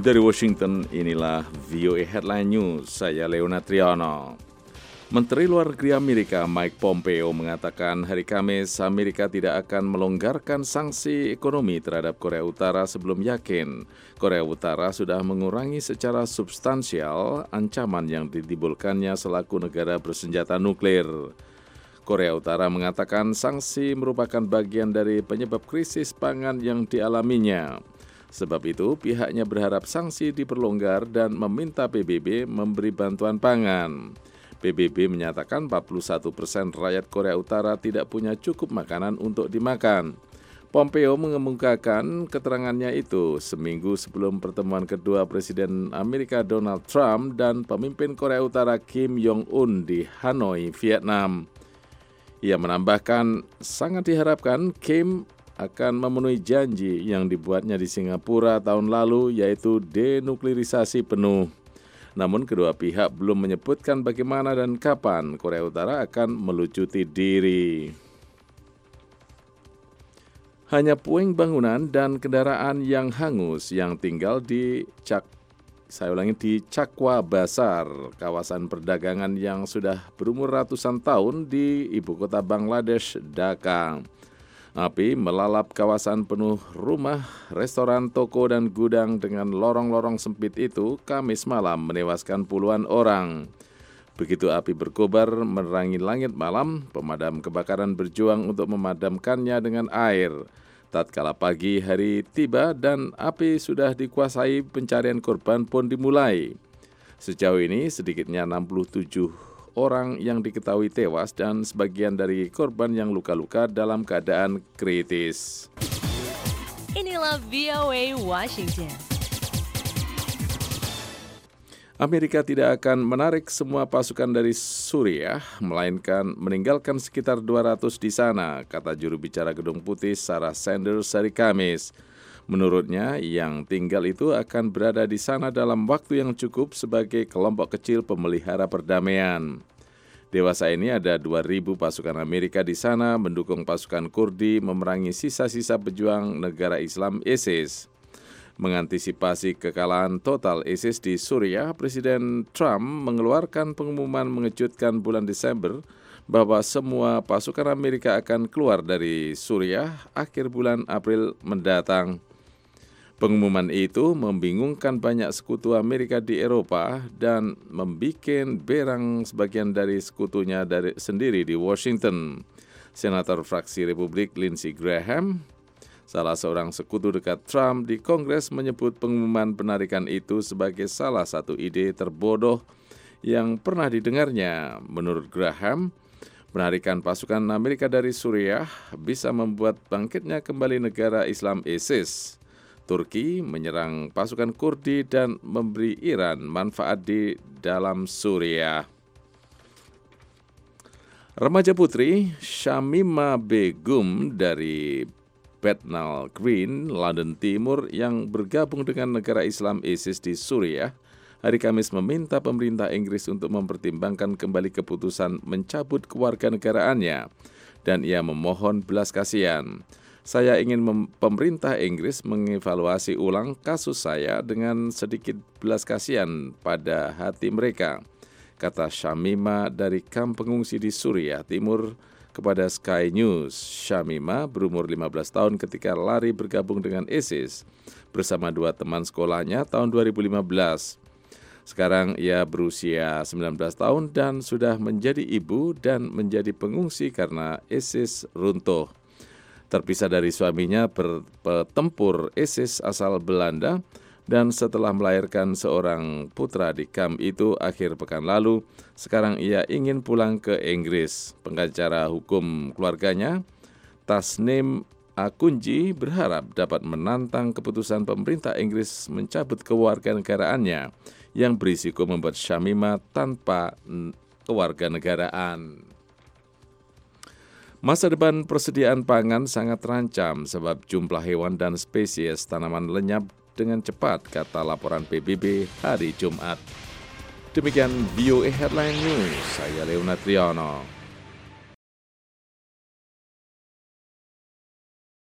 Dari Washington, inilah VOA Headline News, saya Leona Triano. Menteri Luar Negeri Amerika Mike Pompeo mengatakan hari Kamis Amerika tidak akan melonggarkan sanksi ekonomi terhadap Korea Utara sebelum yakin Korea Utara sudah mengurangi secara substansial ancaman yang ditimbulkannya selaku negara bersenjata nuklir. Korea Utara mengatakan sanksi merupakan bagian dari penyebab krisis pangan yang dialaminya. Sebab itu, pihaknya berharap sanksi diperlonggar dan meminta PBB memberi bantuan pangan. PBB menyatakan 41% rakyat Korea Utara tidak punya cukup makanan untuk dimakan. Pompeo mengemukakan keterangannya itu seminggu sebelum pertemuan kedua Presiden Amerika Donald Trump dan pemimpin Korea Utara Kim Jong-un di Hanoi, Vietnam. Ia menambahkan sangat diharapkan Kim akan memenuhi janji yang dibuatnya di Singapura tahun lalu, yaitu denuklirisasi penuh. Namun kedua pihak belum menyebutkan bagaimana dan kapan Korea Utara akan melucuti diri. Hanya puing bangunan dan kendaraan yang hangus yang tinggal di Chakwa Bazar, kawasan perdagangan yang sudah berumur ratusan tahun di ibu kota Bangladesh, Dhaka. Api melalap kawasan penuh rumah, restoran, toko, dan gudang dengan lorong-lorong sempit itu Kamis malam menewaskan puluhan orang. Begitu api berkobar menerangi langit malam, pemadam kebakaran berjuang untuk memadamkannya dengan air. Tatkala pagi hari tiba dan api sudah dikuasai, pencarian korban pun dimulai. Sejauh ini sedikitnya 67 orang yang diketahui tewas dan sebagian dari korban yang luka-luka dalam keadaan kritis. Inilah VOA Washington. Amerika tidak akan menarik semua pasukan dari Suriah, melainkan meninggalkan sekitar 200 di sana, kata juru bicara Gedung Putih Sarah Sanders hari Kamis. Menurutnya, yang tinggal itu akan berada di sana dalam waktu yang cukup sebagai kelompok kecil pemelihara perdamaian. Dewasa ini ada 2.000 pasukan Amerika di sana mendukung pasukan Kurdi memerangi sisa-sisa pejuang negara Islam ISIS. Mengantisipasi kekalahan total ISIS di Suriah, Presiden Trump mengeluarkan pengumuman mengejutkan bulan Desember bahwa semua pasukan Amerika akan keluar dari Suriah akhir bulan April mendatang. Pengumuman itu membingungkan banyak sekutu Amerika di Eropa dan membuat berang sebagian dari sekutunya sendiri di Washington. Senator fraksi Republik Lindsey Graham, salah seorang sekutu dekat Trump di Kongres, menyebut pengumuman penarikan itu sebagai salah satu ide terbodoh yang pernah didengarnya. Menurut Graham, penarikan pasukan Amerika dari Suriah bisa membuat bangkitnya kembali negara Islam ISIS. Turki menyerang pasukan Kurdi dan memberi Iran manfaat di dalam Suriah. Remaja putri Shamima Begum dari Bethnal Green, London Timur yang bergabung dengan negara Islam ISIS di Suriah, hari Kamis meminta pemerintah Inggris untuk mempertimbangkan kembali keputusan mencabut kewarganegaraannya dan ia memohon belas kasihan. Saya ingin pemerintah Inggris mengevaluasi ulang kasus saya dengan sedikit belas kasihan pada hati mereka, kata Shamima dari kamp pengungsi di Suriah Timur kepada Sky News. Shamima berumur 15 tahun ketika lari bergabung dengan ISIS bersama dua teman sekolahnya tahun 2015. Sekarang ia berusia 19 tahun dan sudah menjadi ibu dan menjadi pengungsi karena ISIS runtuh. Terpisah dari suaminya, petempur ISIS asal Belanda, dan setelah melahirkan seorang putra di kamp itu akhir pekan lalu, sekarang ia ingin pulang ke Inggris. Pengacara hukum keluarganya, Tasnim Akunji, berharap dapat menantang keputusan pemerintah Inggris mencabut kewarganegaraannya yang berisiko membuat Shamima tanpa kewarganegaraan. Masa depan persediaan pangan sangat terancam sebab jumlah hewan dan spesies tanaman lenyap dengan cepat, kata laporan PBB hari Jumat. Demikian VOA Headline News, saya Leona Triano.